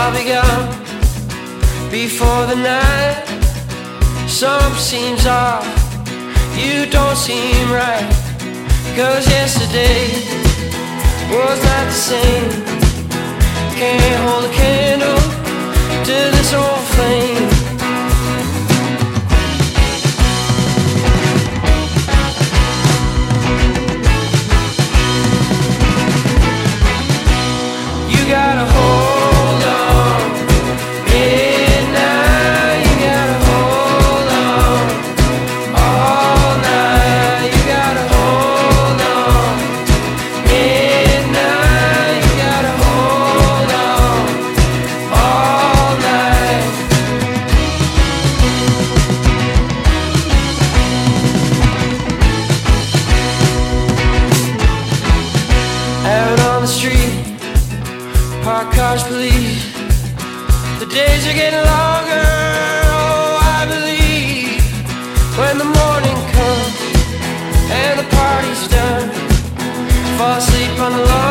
I'll be gone before the night. Something seems off, you don't seem right. 'Cause yesterday was not the same. Can't hold a candle to this old flame. You gotta hold on, midnight. You gotta hold on all night. You gotta hold on, midnight. You gotta hold on all night. Out on the street, parked cars police. The days are getting longer, oh I believe. When the morning comes and the party's done, fall asleep on the lawn.